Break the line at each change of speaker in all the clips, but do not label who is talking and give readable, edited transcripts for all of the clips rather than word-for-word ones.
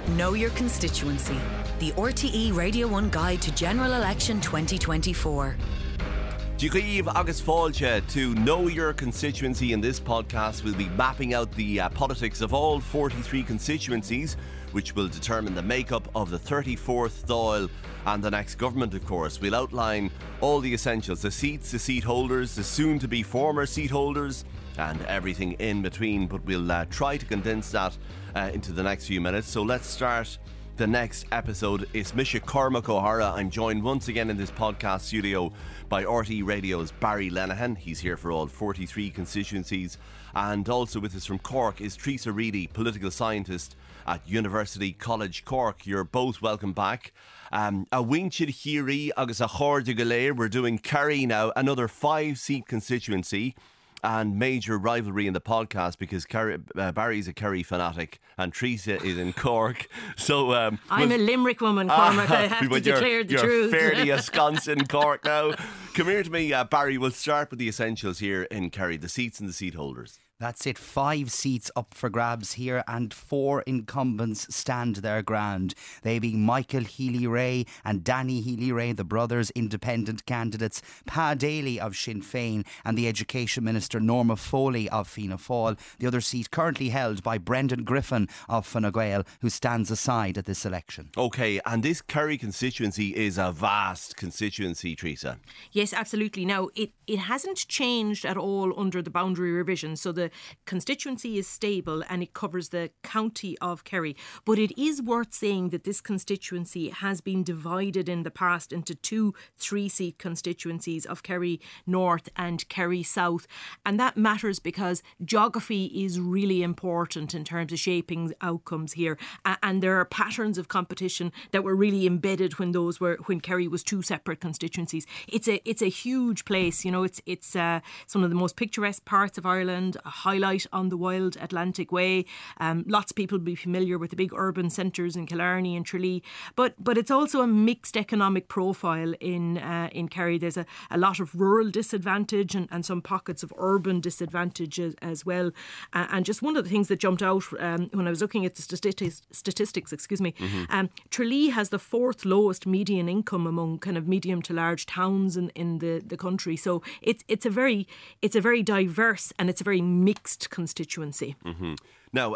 Know Your Constituency, the RTE Radio 1 Guide to General Election 2024.
Díghaíomh agus fáilte to Know Your Constituency. In this podcast, we'll be mapping out the politics of all 43 constituencies, which will determine the makeup of the 34th Dáil and the next government, of course. We'll outline all the essentials, the seats, the seat holders, the soon-to-be former seat holders, and everything in between. But we'll try to condense that into the next few minutes. So let's start the next episode. It's Misha Cormac O'Hara. I'm joined once again in this podcast studio by RTE Radio's Barry Lenihan. He's here for all 43 constituencies. And also with us from Cork is Teresa Reedy, political scientist at University College Cork. You're both welcome back. A winchid hiri agus a chóir de galéir. We're doing Kerry now, another 5-seat constituency. And major rivalry in the podcast because Barry's a Kerry fanatic and Teresa is in Cork. So
I'm a Limerick woman, Cormac. I have to declare the truth.
You're fairly ensconced in Cork now. Come here to me, Barry. We'll start with the essentials here in Kerry, the seats and the seat holders.
That's it, 5 seats up for grabs here and 4 incumbents stand their ground. They being Michael Healy-Rae and Danny Healy-Rae, the brothers, independent candidates, Pa Daly of Sinn Féin and the Education Minister Norma Foley of Fianna Fáil. The other seat currently held by Brendan Griffin of Fine Gael, who stands aside at this election. OK, and this Kerry constituency is a vast constituency, Teresa.
Yes, absolutely. Now, it hasn't changed at all under the boundary revision, so the constituency is stable and it covers the county of Kerry. But it is worth saying that this constituency has been divided in the past into 2 3-seat constituencies of Kerry North and Kerry South. And that matters because geography is really important in terms of shaping outcomes here. And there are patterns of competition that were really embedded when Kerry was 2 separate constituencies. It's a huge place, you know. It's some of the most picturesque parts of Ireland, a highlight on the wild Atlantic Way. Lots of people will be familiar with the big urban centres in Killarney and Tralee, but it's also a mixed economic profile in Kerry. There's a lot of rural disadvantage and some pockets of urban disadvantage as well. And just one of the things that jumped out when I was looking at the statistics, Tralee has the 4th lowest median income among kind of medium to large towns in the country. So it's a very diverse and it's a very mixed constituency.
Mm-hmm. Now,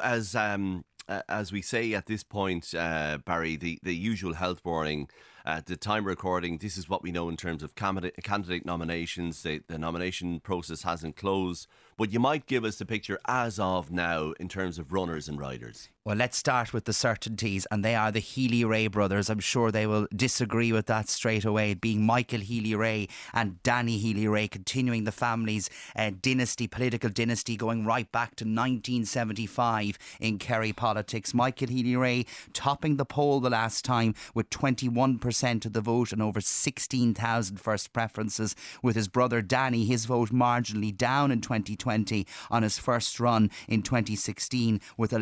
as we say at this point, Barry, the usual health warning at the time of recording, this is what we know in terms of candidate nominations. The nomination process hasn't closed, but you might give us the picture as of now in terms of runners and riders.
Well, let's start with the certainties, and they are the Healy-Rae brothers. I'm sure they will disagree with that straight away, being Michael Healy-Rae and Danny Healy-Rae, continuing the family's political dynasty going right back to 1975 in Kerry politics. Michael Healy-Rae topping the poll the last time with 21% of the vote and over 16,000 first preferences, with his brother Danny, his vote marginally down in 2020 on his first run in 2016 with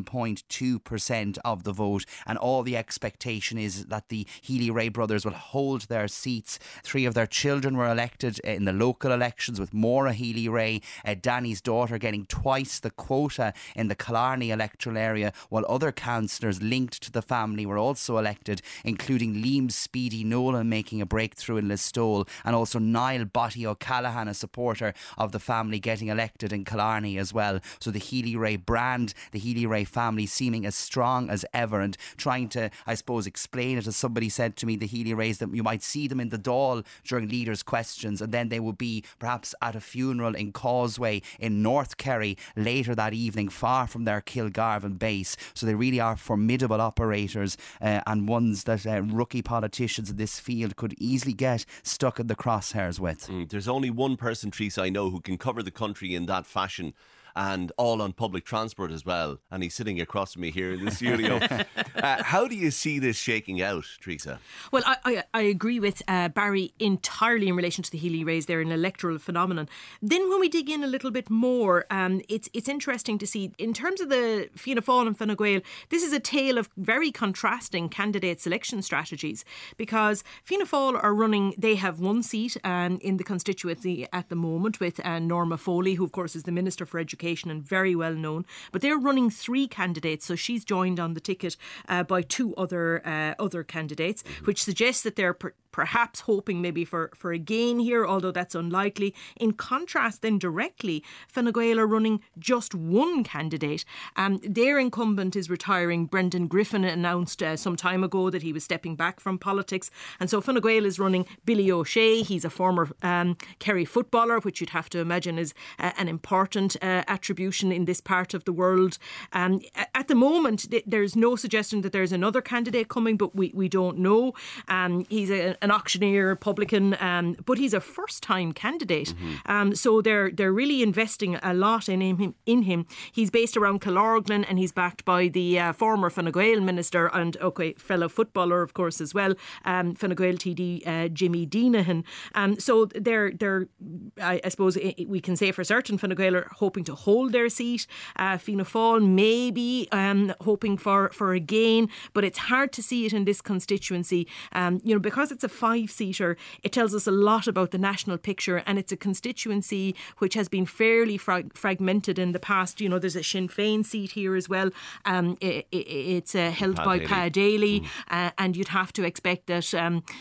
11.2% of the vote. And all the expectation is that the Healy-Rae brothers will hold their seats. 3 of their children were elected in the local elections, with Maura Healy-Rae, Danny's daughter, getting twice the quota in the Killarney electoral area, while other councillors linked to the family were also elected, including Liam Speedy Nolan making a breakthrough in Listowel, and also Niall Botti O'Callaghan, a supporter of the family, getting elected in Killarney as well. So the Healy-Rae brand, the Healy-Rae family seeming as strong as ever, and trying to, I suppose, explain it, as somebody said to me, the Healy-Raes, that you might see them in the Dáil during leaders' questions, and then they will be perhaps at a funeral in Causeway in North Kerry later that evening, far from their Kilgarvan base. So they really are formidable operators, and ones that rookie politicians in this field could easily get stuck in the crosshairs with.
There's only one person, Teresa, I know who can cover the country in that fashion, and all on public transport as well. And he's sitting across from me here in the studio. How do you see this shaking out, Teresa?
Well, I agree with Barry entirely in relation to the Healy-Raes. They're an electoral phenomenon. Then when we dig in a little bit more, it's interesting to see, in terms of the Fianna Fáil and Fine Gael, this is a tale of very contrasting candidate selection strategies, because Fianna Fáil are running, they have one seat in the constituency at the moment with Norma Foley, who of course is the Minister for Education education and very well known. But they're running 3 candidates, so she's joined on the ticket by 2 other candidates, which suggests that they're perhaps hoping maybe for a gain here, although that's unlikely. In contrast, then directly, Fine Gael are running just 1 candidate. Their incumbent is retiring. Brendan Griffin announced some time ago that he was stepping back from politics. And so Fine Gael is running Billy O'Shea. He's a former Kerry footballer, which you'd have to imagine is an important attribution in this part of the world. At the moment, there's no suggestion that there's another candidate coming, but we don't know. He's an auctioneer, publican, but he's a first-time candidate. So they're really investing a lot in him. He's based around Killorglin, and he's backed by the former Fine Gael minister and fellow footballer, of course, as well, Fine Gael TD Jimmy Deenahan. So they're I suppose we can say for certain Fine Gael are hoping to hold their seat. Fianna Fáil maybe hoping for a gain, but it's hard to see it in this constituency. Because it's a 5-seater, it tells us a lot about the national picture, and it's a constituency which has been fairly fragmented in the past. There's a Sinn Féin seat here as well. It's held by Pa Daly, and you'd have to expect that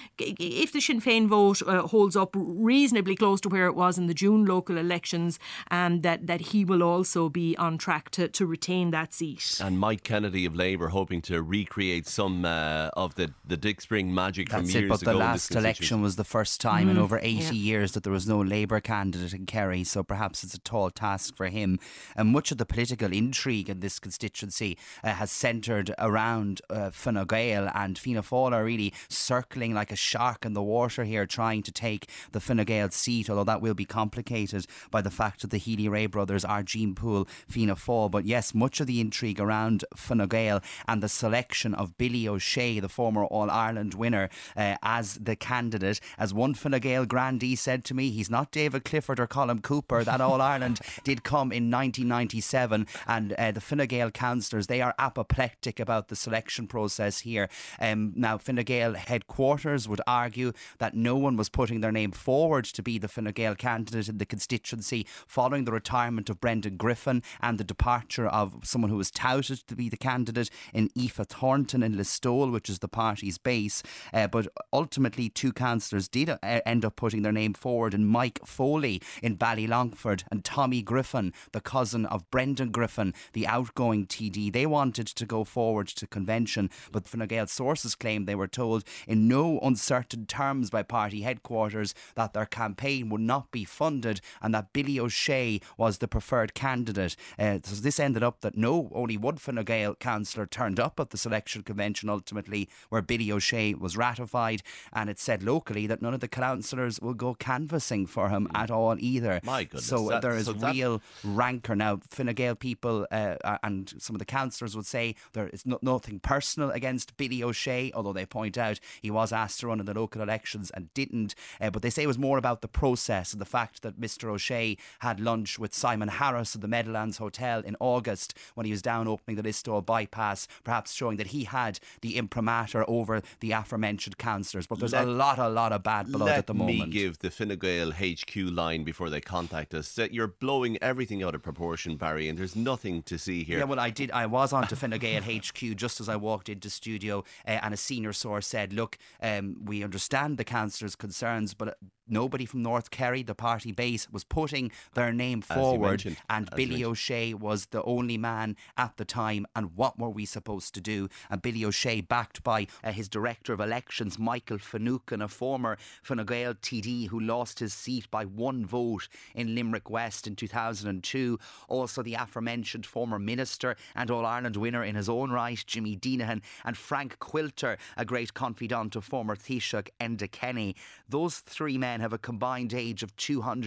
if the Sinn Féin vote holds up reasonably close to where it was in the June local elections, that he will also be on track to retain that seat.
And Mike Kennedy of Labour hoping to recreate some of the Dick Spring magic from years
but
ago.
The last election was the first time in over 80 years that there was no Labour candidate in Kerry, so perhaps it's a tall task for him. And much of the political intrigue in this constituency has centred around Fine Gael, and Fianna Fáil are really circling like a shark in the water here, trying to take the Fine Gael seat, although that will be complicated by the fact that the Healy-Rae brothers are Gene Poole, Fianna Fáil. But yes, much of the intrigue around Fine Gael and the selection of Billy O'Shea, the former All-Ireland winner, as the candidate. As one Fine Gael grandee said to me, he's not David Clifford or Colin Cooper. That All-Ireland did come in 1997, and the Fine Gael councillors, they are apoplectic about the selection process here. Now, Fine Gael headquarters would argue that no one was putting their name forward to be the Fine Gael candidate in the constituency following the retirement of Brendan Griffin and the departure of someone who was touted to be the candidate in Aoife Thornton in Listowel, which is the party's base. But ultimately, 2 councillors did end up putting their name forward, in Mike Foley in Ballylongford and Tommy Griffin, the cousin of Brendan Griffin, the outgoing TD. They wanted to go forward to convention, but Fine Gael sources claim they were told in no uncertain terms by party headquarters that their campaign would not be funded and that Billy O'Shea was the preferred candidate. So this ended up that only one Fine Gael councillor turned up at the selection convention ultimately, where Billy O'Shea was ratified, and it said locally that none of the councillors will go canvassing for him at all either.
My goodness.
So there is real rancour now. Fine Gael people and some of the councillors would say there is nothing personal against Billy O'Shea, although they point out he was asked to run in the local elections and didn't. But they say it was more about the process and the fact that Mr O'Shea had lunch with Simon Harris at the Meadowlands Hotel in August when he was down opening the Listowel bypass, perhaps showing that he had the imprimatur over the aforementioned councillors. But there's a lot of bad blood at the moment.
Let me give the Fine Gael HQ line before they contact us. You're blowing everything out of proportion, Barry, and there's nothing to see here.
Yeah, well, I was on to Fine Gael HQ just as I walked into studio, and a senior source said, look, we understand the councillors' concerns, but nobody from North Kerry, the party base, was putting their name forward, and Billy O'Shea was the only man at the time. And what were we supposed to do? And Billy O'Shea, backed by his director of elections, Michael Finucane, a former Fine Gael TD who lost his seat by 1 vote in Limerick West in 2002. Also the aforementioned former minister and All-Ireland winner in his own right, Jimmy Deenahan, and Frank Quilter, a great confidant of former Taoiseach Enda Kenny. Those 3 men have a combined age of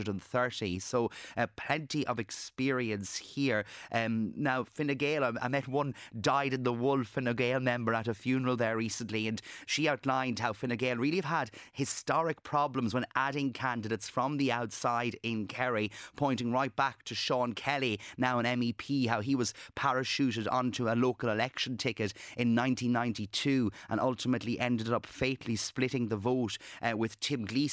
230, so plenty of experience here. Now, Fine Gael, I met one dyed-in-the-wool Fine Gael member at a funeral there recently, and she outlined how Fine Gael really have had historic problems when adding candidates from the outside in Kerry, pointing right back to Sean Kelly, now an MEP, how he was parachuted onto a local election ticket in 1992 and ultimately ended up fatally splitting the vote with Tim Gleeson, whom worked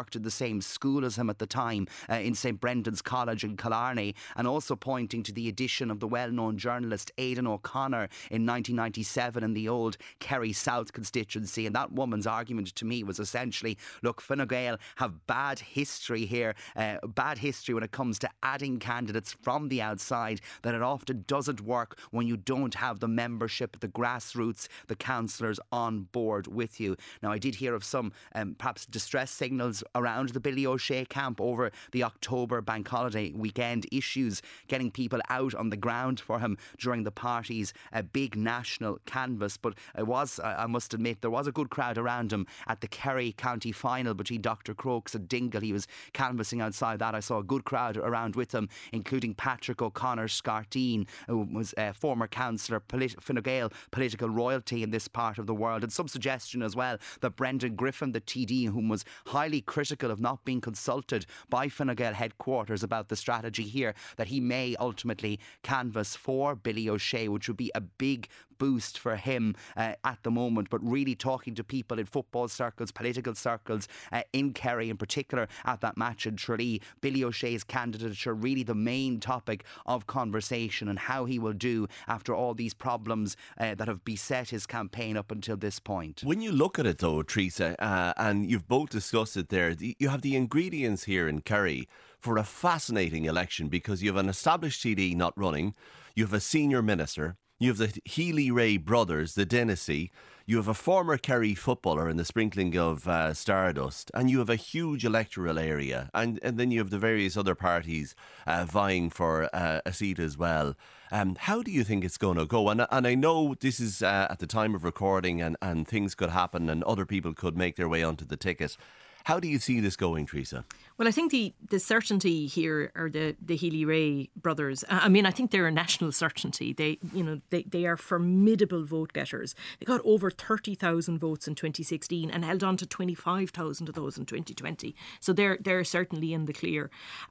worked in the same school as him at the time in St Brendan's College in Killarney, and also pointing to the addition of the well-known journalist Aidan O'Connor in 1997 in the old Kerry South constituency. And that woman's argument to me was essentially, look, Fine Gael have bad history here, bad history when it comes to adding candidates from the outside, that it often doesn't work when you don't have the membership, the grassroots, the councillors on board with you. Now, I did hear of some perhaps distress signals around the Billy O'Shea camp over the October bank holiday weekend, issues getting people out on the ground for him during the party's big national canvass. But it was, I must admit, there was a good crowd around him at the Kerry County final between Dr. Crokes and Dingle. He was canvassing outside that. I saw a good crowd around with him, including Patrick O'Connor Scarteen, who was a former councillor, Fine Gael political royalty in this part of the world, and some suggestion as well that Brendan Griffin, the TD, whom was highly critical of not being consulted by Fine Gael headquarters about the strategy here, that he may ultimately canvass for Billy O'Shea, which would be a big boost for him at the moment. But really talking to people in football circles, political circles in Kerry in particular at that match in Tralee, Billy O'Shea's candidature really the main topic of conversation, and how he will do after all these problems that have beset his campaign up until this point.
When you look at it though, Teresa, and you've both discussed it there, you have the ingredients here in Kerry for a fascinating election, because you have an established TD not running, you have a senior minister, you have the Healy-Rae brothers, the dynasty, you have a former Kerry footballer in the sprinkling of Stardust, and you have a huge electoral area, and then you have the various other parties vying for a seat as well. How do you think it's going to go? And I know this is at the time of recording, and things could happen and other people could make their way onto the ticket. How do you see this going, Teresa?
Well, I think the certainty here are the Healy-Rae brothers. I mean, I think they're a national certainty. They are formidable vote getters. They got over 30,000 votes in 2016 and held on to 25,000 of those in 2020. So they're certainly in the clear.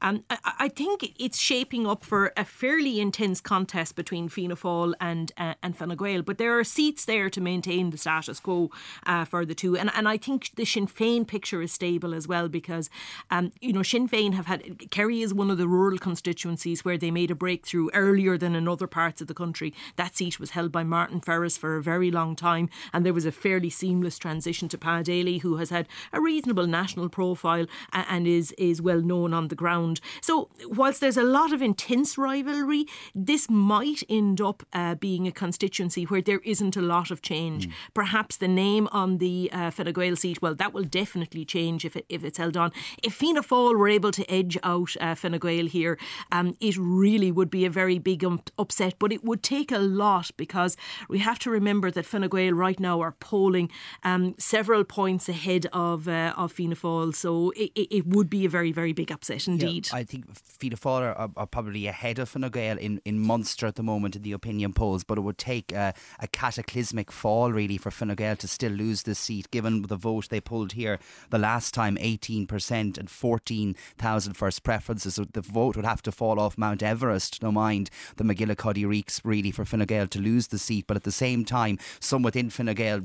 I think it's shaping up for a fairly intense contest between Fianna Fáil and Fine Gael, but there are seats there to maintain the status quo for the two. And I think the Sinn Féin picture is stable as well, because Sinn Féin have had, Kerry is one of the rural constituencies where they made a breakthrough earlier than in other parts of the country. That seat was held by Martin Ferris for a very long time, and there was a fairly seamless transition to Pa Daly, who has had a reasonable national profile and is well known on the ground. So whilst there's a lot of intense rivalry, this might end up being a constituency where there isn't a lot of change. Perhaps the name on the Fine Gael seat, well, that will definitely change if it's held on. If Fianna Fáil were able to edge out Fine Gael here, it really would be a very big upset, but it would take a lot, because we have to remember that Fine Gael right now are polling several points ahead of Fianna Fáil, so it would be a very, very big upset indeed.
Yeah, I think Fianna Fáil are probably ahead of Fine Gael in Munster at the moment in the opinion polls, but it would take a cataclysmic fall really for Fine Gael to still lose this seat, given the vote they pulled here the last time, 18% and 14,000 first preferences. So the vote would have to fall off Mount Everest, no mind the McGillicuddy reeks really for Fine Gael to lose the seat. But at the same time, some within Fine Gael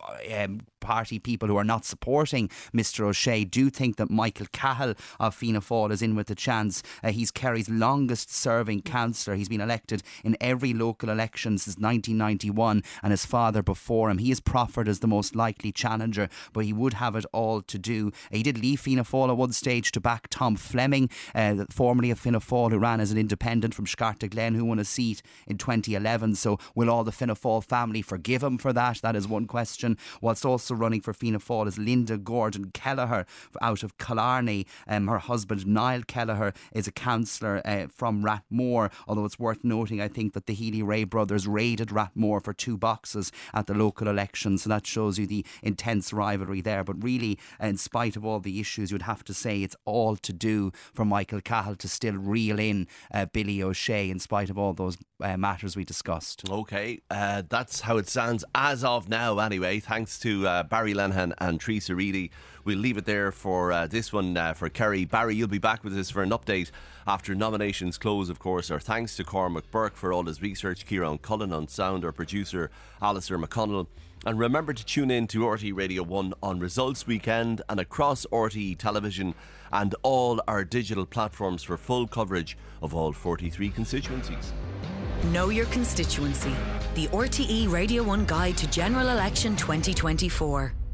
party people who are not supporting Mr O'Shea do think that Michael Cahill of Fianna Fáil is in with a chance. He's Kerry's longest serving councillor. He's been elected in every local election since 1991, and his father before him. He is proffered as the most likely challenger, but he would have it all to do. He did leave Fianna Fáil at one stage to back Tom Fleming, formerly of Fianna Fáil, who ran as an independent from Scarta Glen, who won a seat in 2011. So will all the Fianna Fáil family forgive him for that? That is one question. Whilst also running for Fianna Fáil is Linda Gordon Kelleher out of Killarney. Her husband Niall Kelleher is a councillor from Rathmore, although it's worth noting, I think, that the Healy-Rae brothers raided Rathmore for 2 boxes at the local election, so that shows you the intense rivalry there. But really, in spite of all the issues, you'd have to say it's all to do for Michael Cahill to still reel in Billy O'Shea, in spite of all those matters we discussed.
Okay, that's how it stands as of now anyway. Thanks to Barry Lenihan and Teresa Reedy. We'll leave it there for this one for Kerry. Barry, you'll be back with us for an update after nominations close, of course. Our thanks to Cormac Burke for all his research, Ciarán Cullen on sound, our producer Alistair McConnell. And remember to tune in to RTE Radio 1 on Results Weekend and across RTE Television and all our digital platforms for full coverage of all 43 constituencies.
Know your constituency. The RTE Radio 1 Guide to General Election 2024.